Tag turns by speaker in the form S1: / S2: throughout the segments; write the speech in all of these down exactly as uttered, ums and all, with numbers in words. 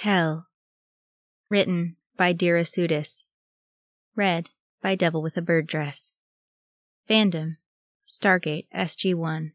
S1: Tell. Written by Dira Sudis. Read by Devil with a Bird Dress. Fandom, Stargate S G one.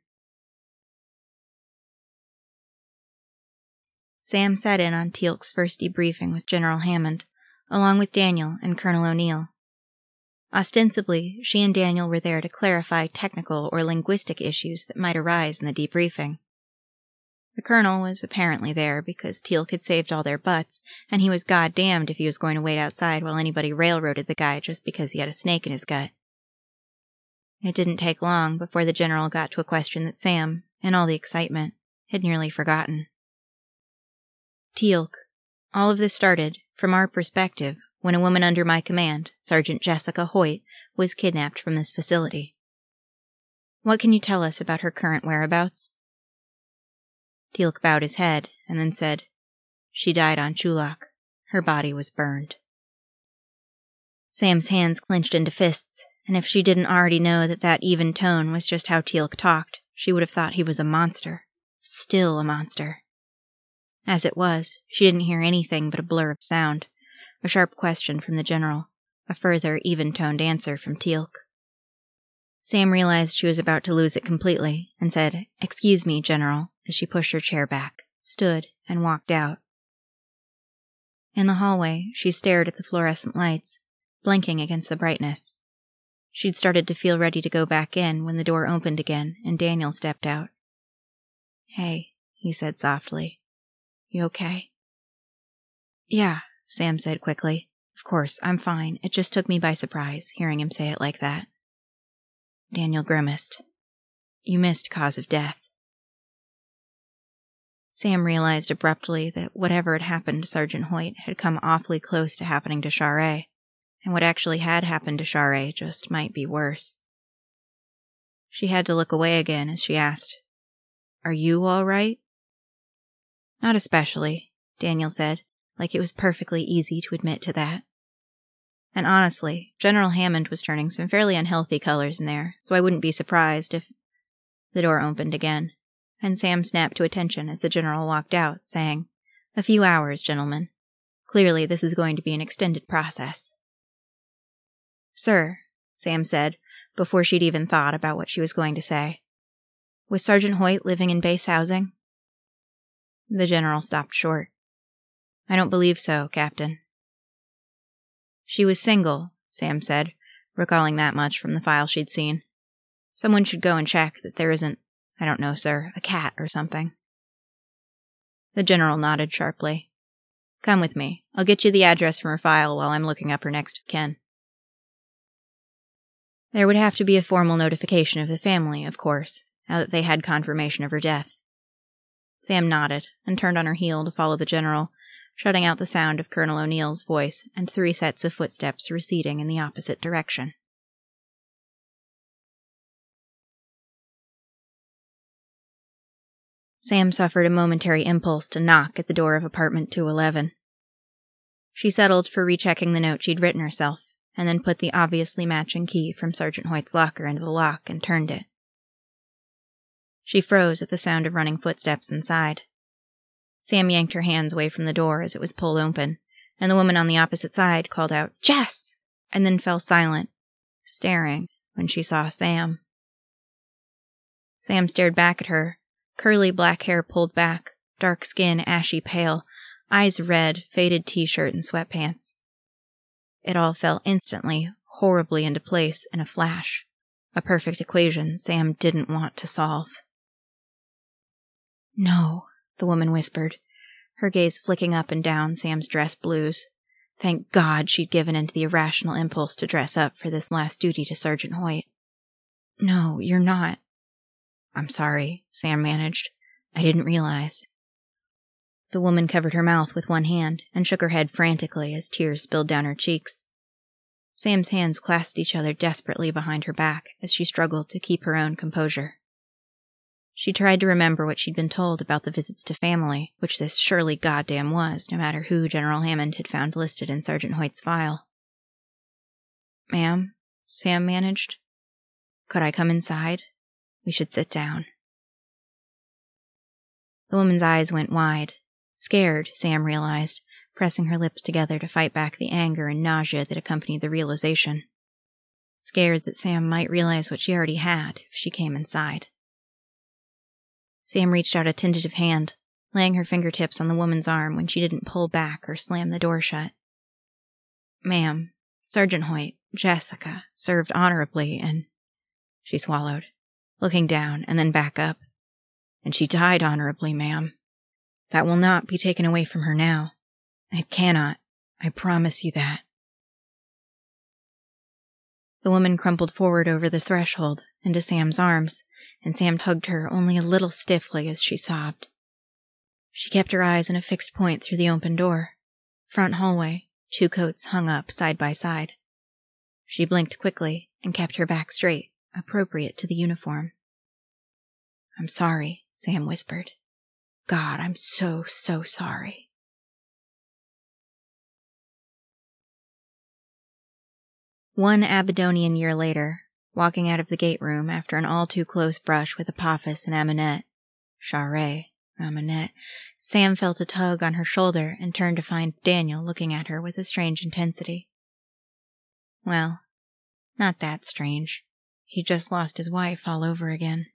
S1: Sam sat in on Teal'c's first debriefing with General Hammond, along with Daniel and Colonel O'Neill. Ostensibly, she and Daniel were there to clarify technical or linguistic issues that might arise in the debriefing. The colonel was apparently there because Teal'c had saved all their butts, and he was goddamned if he was going to wait outside while anybody railroaded the guy just because he had a snake in his gut. It didn't take long before the general got to a question that Sam, in all the excitement, had nearly forgotten. Teal'c, all of this started, from our perspective, when a woman under my command, Sergeant Jessica Hoyt, was kidnapped from this facility. What can you tell us about her current whereabouts? Teal'c bowed his head, and then said, She died on Chulak. Her body was burned. Sam's hands clenched into fists, and if she didn't already know that that even tone was just how Teal'c talked, she would have thought he was a monster. Still a monster. As it was, she didn't hear anything but a blur of sound, a sharp question from the general, a further, even-toned answer from Teal'c. Sam realized she was about to lose it completely, and said, Excuse me, General, as she pushed her chair back, stood, and walked out. In the hallway, she stared at the fluorescent lights, blinking against the brightness. She'd started to feel ready to go back in when the door opened again, and Daniel stepped out. Hey, he said softly. You okay? Yeah, Sam said quickly. Of course, I'm fine. It just took me by surprise, hearing him say it like that. Daniel grimaced. You missed cause of death. Sam realized abruptly that whatever had happened to Sergeant Hoyt had come awfully close to happening to Charest, and what actually had happened to Charest just might be worse. She had to look away again as she asked, Are you all right? Not especially, Daniel said, like it was perfectly easy to admit to that. And honestly, General Hammond was turning some fairly unhealthy colors in there, so I wouldn't be surprised if... The door opened again, and Sam snapped to attention as the general walked out, saying, A few hours, gentlemen. Clearly this is going to be an extended process. Sir, Sam said, before she'd even thought about what she was going to say. Was Sergeant Hoyt living in base housing? The general stopped short. I don't believe so, Captain. She was single, Sam said, recalling that much from the file she'd seen. Someone should go and check that there isn't, I don't know, sir, a cat or something. The general nodded sharply. Come with me. I'll get you the address from her file while I'm looking up her next of kin. There would have to be a formal notification of the family, of course, now that they had confirmation of her death. Sam nodded and turned on her heel to follow the general, shutting out the sound of Colonel O'Neill's voice and three sets of footsteps receding in the opposite direction. Sam suffered a momentary impulse to knock at the door of apartment two eleven. She settled for rechecking the note she'd written herself, and then put the obviously matching key from Sergeant Hoyt's locker into the lock and turned it. She froze at the sound of running footsteps inside. Sam yanked her hands away from the door as it was pulled open, and the woman on the opposite side called out, Jess! And then fell silent, staring when she saw Sam. Sam stared back at her, curly black hair pulled back, dark skin ashy pale, eyes red, faded t-shirt and sweatpants. It all fell instantly, horribly into place in a flash, a perfect equation Sam didn't want to solve. No, the woman whispered, her gaze flicking up and down Sam's dress blues. Thank God she'd given in to the irrational impulse to dress up for this last duty to Sergeant Hoyt. No, you're not. I'm sorry, Sam managed. I didn't realize. The woman covered her mouth with one hand and shook her head frantically as tears spilled down her cheeks. Sam's hands clasped each other desperately behind her back as she struggled to keep her own composure. She tried to remember what she'd been told about the visits to family, which this surely goddamn was, no matter who General Hammond had found listed in Sergeant Hoyt's file. Ma'am, Sam managed. Could I come inside? We should sit down. The woman's eyes went wide. Scared, Sam realized, pressing her lips together to fight back the anger and nausea that accompanied the realization. Scared that Sam might realize what she already had if she came inside. Sam reached out a tentative hand, laying her fingertips on the woman's arm when she didn't pull back or slam the door shut. Ma'am, Sergeant Hoyt, Jessica, served honorably and... She swallowed, looking down and then back up. And she died honorably, ma'am. That will not be taken away from her now. It cannot. I promise you that. The woman crumpled forward over the threshold into Sam's arms, and Sam hugged her only a little stiffly as she sobbed. She kept her eyes in a fixed point through the open door. Front hallway, two coats hung up side by side. She blinked quickly and kept her back straight, appropriate to the uniform. I'm sorry, Sam whispered. God, I'm so, so sorry. One Aberdonian year later, walking out of the gate room after an all-too-close brush with Apophis and Aminette, Charest, Aminette, Sam felt a tug on her shoulder and turned to find Daniel looking at her with a strange intensity. Well, not that strange. He just lost his wife all over again.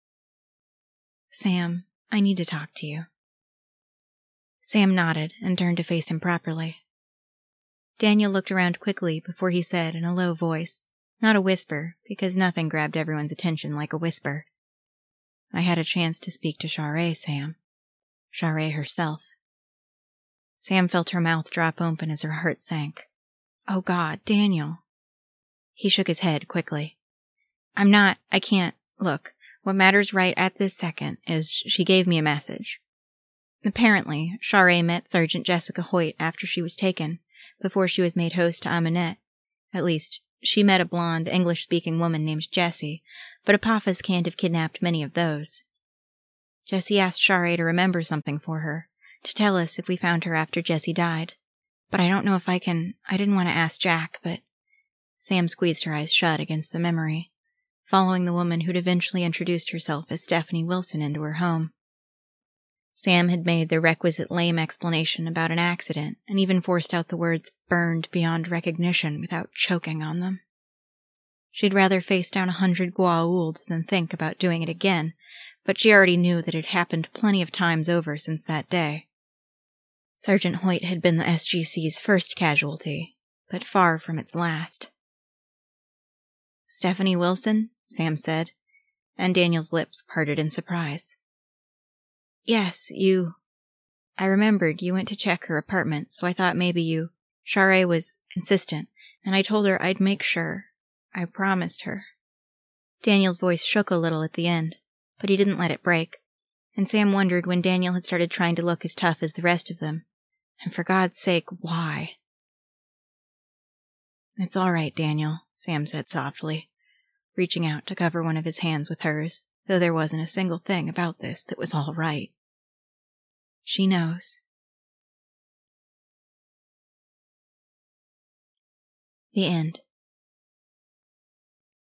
S1: Sam, I need to talk to you. Sam nodded and turned to face him properly. Daniel looked around quickly before he said in a low voice, not a whisper, because nothing grabbed everyone's attention like a whisper. I had a chance to speak to Charest, Sam. Charest herself. Sam felt her mouth drop open as her heart sank. Oh God, Daniel. He shook his head quickly. I'm not, I can't, look, what matters right at this second is she gave me a message. Apparently, Charest met Sergeant Jessica Hoyt after she was taken, before she was made host to Aminette. At least, she met a blonde, English-speaking woman named Jessie, but Apophis can't have kidnapped many of those. Jessie asked Charest to remember something for her, to tell us if we found her after Jessie died. But I don't know if I can... I didn't want to ask Jack, but... Sam squeezed her eyes shut against the memory, following the woman who'd eventually introduced herself as Stephanie Wilson into her home. Sam had made the requisite lame explanation about an accident and even forced out the words burned beyond recognition without choking on them. She'd rather face down a hundred Goa'uld than think about doing it again, but she already knew that it happened plenty of times over since that day. Sergeant Hoyt had been the S G C's first casualty, but far from its last. Stephanie Wilson, Sam said, and Daniel's lips parted in surprise. Yes, you... I remembered you went to check her apartment, so I thought maybe you... Charest was insistent, and I told her I'd make sure. I promised her. Daniel's voice shook a little at the end, but he didn't let it break, and Sam wondered when Daniel had started trying to look as tough as the rest of them. And for God's sake, why? It's all right, Daniel, Sam said softly, reaching out to cover one of his hands with hers, though there wasn't a single thing about this that was all right. She knows. The end.